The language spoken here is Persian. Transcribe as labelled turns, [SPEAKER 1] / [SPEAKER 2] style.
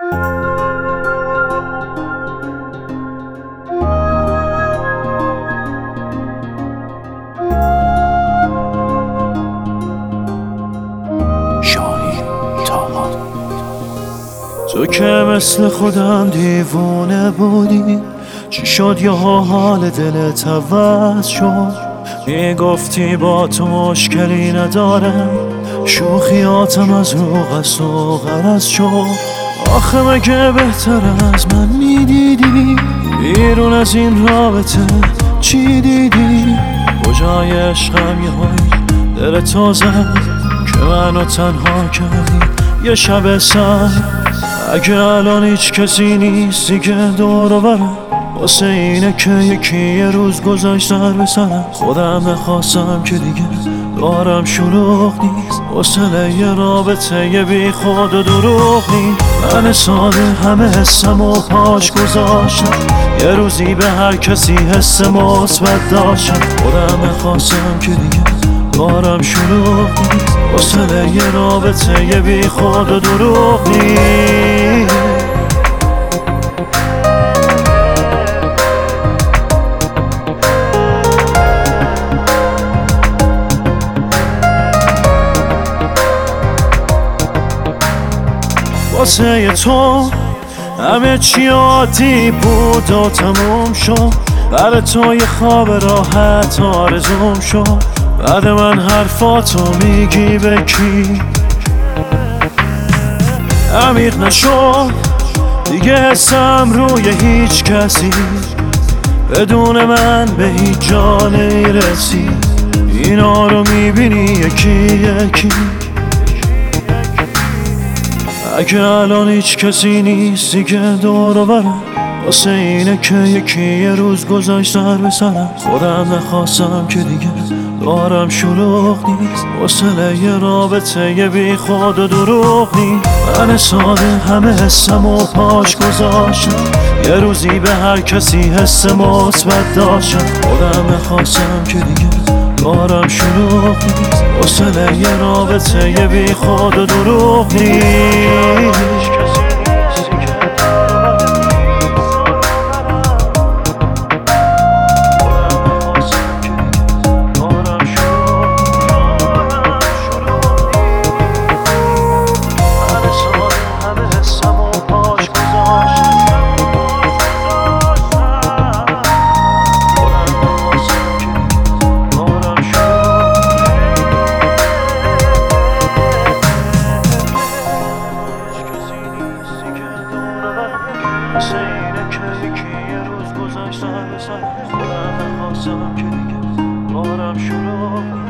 [SPEAKER 1] تو که مثل خودم دیوونه بودی، چی شد یه حال دلت عوض شد؟ میگفتی با تو مشکلی ندارم، شوخیاتم از رو قصد و غرض شد. آخه مگه بهتر از من میدیدی؟ بیرون از این رابطه چی دیدی؟ کجای عشقم یه های دلتو زد که منو تنها کردی یه شب سر؟ اگه الان هیچ کسی نیست دیگه دور و برم، واسه اینه که یکی یه روز گذاشت سر به سرم. خودم نخواستم که دیگه دارم شلوغ نیست، حوصله یه رابطه یه بی خود و دروغ نیست. من ساده همه حسم و پاش گذاشتم، یه روزی به هر کسی حس مثبت داشتم. خودم نخواستم که دیگه دارم شلوغ نیست، حوصله یه رابطه یه بی خود و دروغ نیست. واسه تو همه چی عادی بود و تموم شد، برای تو یه خواب راحت آرزوم شد. بعد من حرفاتو میگی به کی؟ عمیق نشد دیگه حسم روی هیچ کسی، بدون من به هیچ جا نمیرسی. اینا رو میبینی یکی یکی، اگه الان هیچ کسی نیست دیگه دور و برم، واسه اینه که یکی یه روز گذاشت سر به سرم. خودم نخواستم که دیگه دارم شلوغ نیست، حوصله یه رابطه یه بی خود و دروغ نیست. من ساده همه حسم و پاش گذاشتم، یه روزی به هر کسی حس مثبت داشتم. خودم نخواستم که دیگه دارم شلوغ نیست، حوصله یه رابطه یه بی خود و دروغ نیست. واسه اینه که یکی یه روز گذاشت سر به سرم. خودم نخواستم که دیگه دارم شلوغ